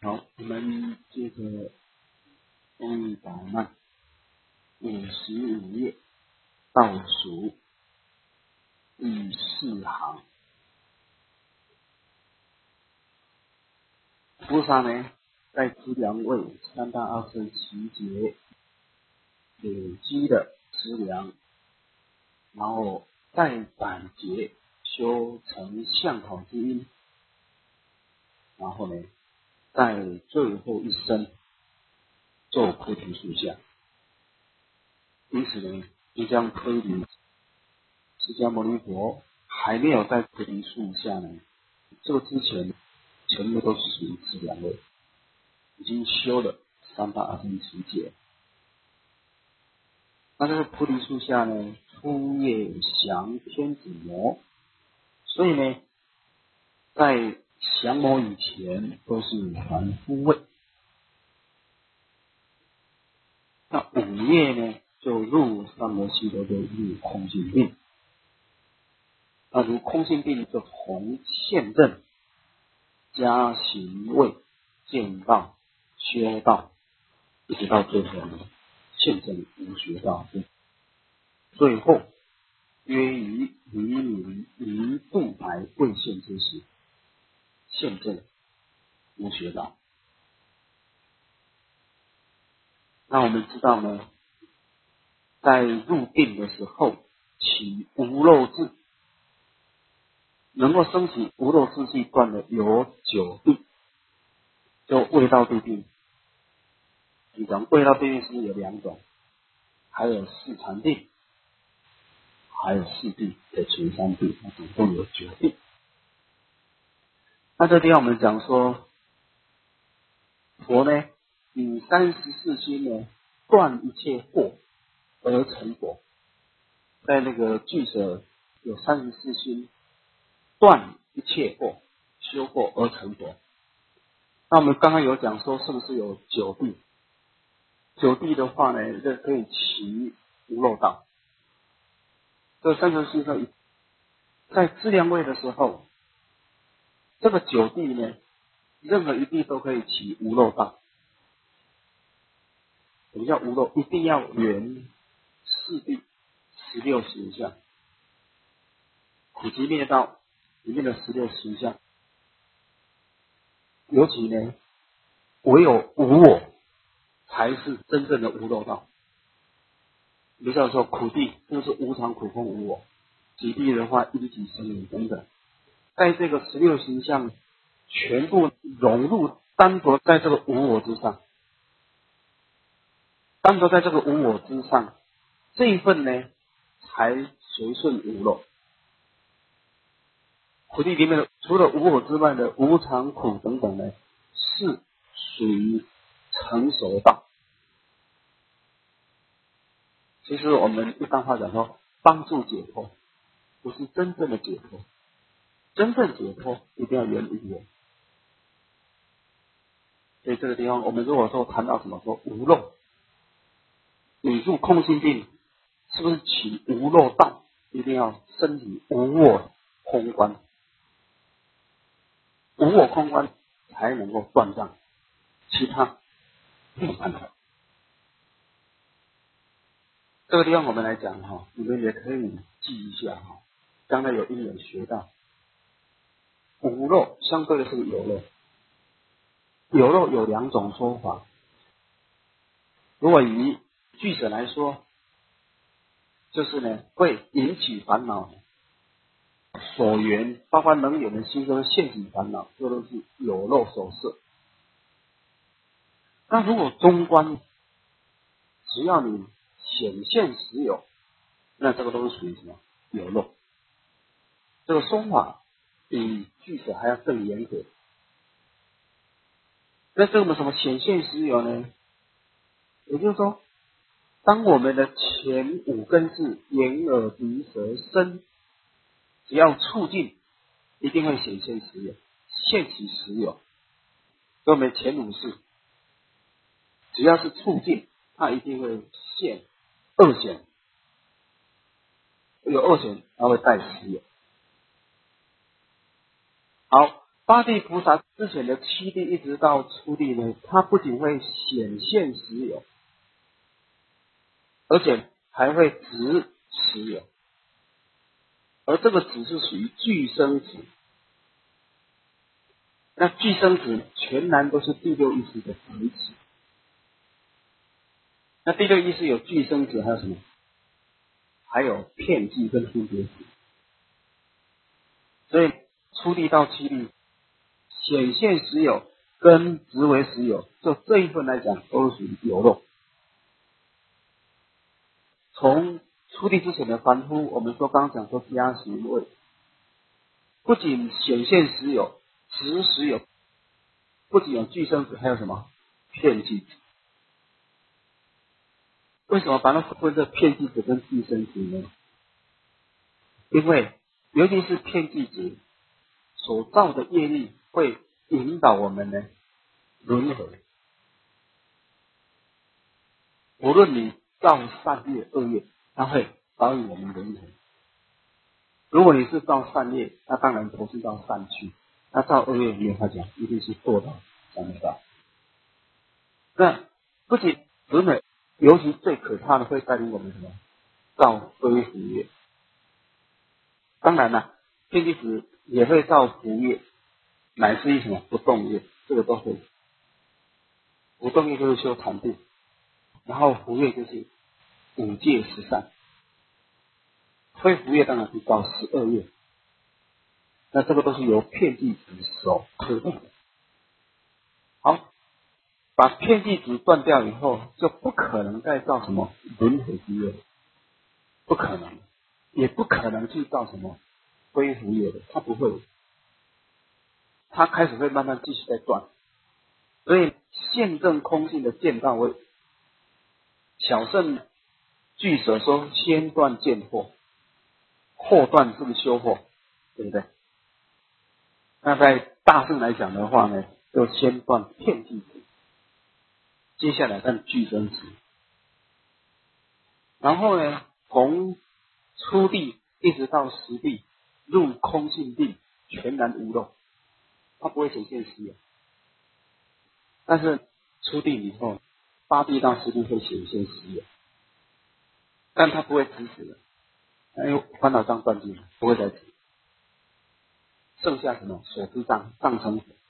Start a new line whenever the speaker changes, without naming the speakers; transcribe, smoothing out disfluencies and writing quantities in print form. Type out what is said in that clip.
好，我们接着公益导慢55页倒数第4行。菩萨呢，在资粮位3大阿僧祇劫累积的资粮，然后在本劫修成相好之因，然后呢，在最后一生做菩提树下。因此呢，你这样推理，释迦牟尼佛还没有在菩提树下呢，这个之前全部都是属于资粮位，已经修了3大阿僧祇劫。那这个菩提树下呢，初夜降天子魔，所以呢，在降魔以前都是凡夫位。那5夜呢，就入三摩悉多，就入空性定。那如空性定就从现证、加行位、见道、修道，一直到最后呢，现证无学道。最后约于黎明离度白未现之时，现证无学道。那我们知道呢，在入定的时候起无漏智，能够升起无漏智气断的有9定，就味道地定。你讲味道地定是不是有2种？还有四禅定，还有4定的全三定，那总共有9定。那这地方我们讲说，佛呢以34心呢断一切惑而成佛。在那个俱舍有34心断一切惑，修惑而成佛。那我们刚刚有讲说，是不是有9地？9地的话呢，这可以起无漏道。这34心呢，在资粮位的时候，这个9地呢，任何一地都可以起无漏道。什么叫无漏？一定要圆4地16实相，苦集灭道里面的16实相。尤其呢，唯有无我才是真正的无漏道。比如说苦地就是无常苦空无我，集地的话一体生命等等，在这个16形象全部融入单独在这个无我之上，单独在这个无我之上，这一份呢才随顺无漏。苦地里面的除了无我之外的无常苦等等呢，是属于成熟道。其实我们一般话讲说，帮助解脱，不是真正的解脱。真正解脱一定要圆无我。所以这个地方，我们如果说谈到什么说无漏，你入空性定，是不是起无漏道？一定要升起无我空观，无我空观才能够断障，其他没有办法。这个地方我们来讲哈，你们也可以记一下哈，将来有因缘学到。无漏相对的是有漏，有漏有2种说法。如果以俱舍来说，就是呢会引起烦恼所缘，包括能有的心中现起烦恼，这都是有漏所摄。那如果中观，只要你显现实有，那这个都是属于什么？有漏。这个说法比俱舍还要更严格。那这个什么显现实有呢？也就是说，当我们的前5根是眼耳鼻舌身，只要触境，一定会显现实有，现起实有。所以我们前5识，只要是触境，它一定会现2显，有2显，它会带实有。好， 八地菩萨之前的七地一直到初地呢，它不仅会显现实有，而且还会执实有，而这个执是属于具生执。那具生执全然都是第六意识的执持。那第六意识有具生执，还有什么？还有片剂跟分别执。所以初地到七地显现实有跟执为实有，就这一份来讲都是属于有漏。从初地之前的凡夫，我们说刚刚讲说加行位，不仅显现实有、执实有，不仅有具生执，还有什么片剂执？为什么把它分这片剂执跟具生执呢？因为尤其是片剂执所造的业力会引导我们呢轮回。无论你造善业恶业，它会导引我们轮回。如果你是造善业，那当然投资到善趣；那造恶业，没有他讲，一定是堕到三恶道。那不仅轮回，尤其最可怕的会带领我们什么？造非福业。当然了，天地子也会造福业，乃至于什么不动业，这个都会。不动业就是修禅定，然后福业就是五戒十善。非福业当然是造12业，那这个都是由遍计子所推动的。好，把遍计子断掉以后，就不可能再造什么轮回之业，不可能，也不可能去造什么非福业的，它不会，它开始会慢慢继续在断。所以现证空性的见到位，小圣据舍说先断见惑，后断正修惑，对不对？那在大圣来讲的话呢，就先断遍计子，接下来看具生执，然后呢，从初地一直到十地入空性地，全然无漏，它不会显现实有。但是初地以后，八地到十地会显现实有，但它不会执实的，因为烦恼障断尽了，不会再执。剩下什么所知障、障成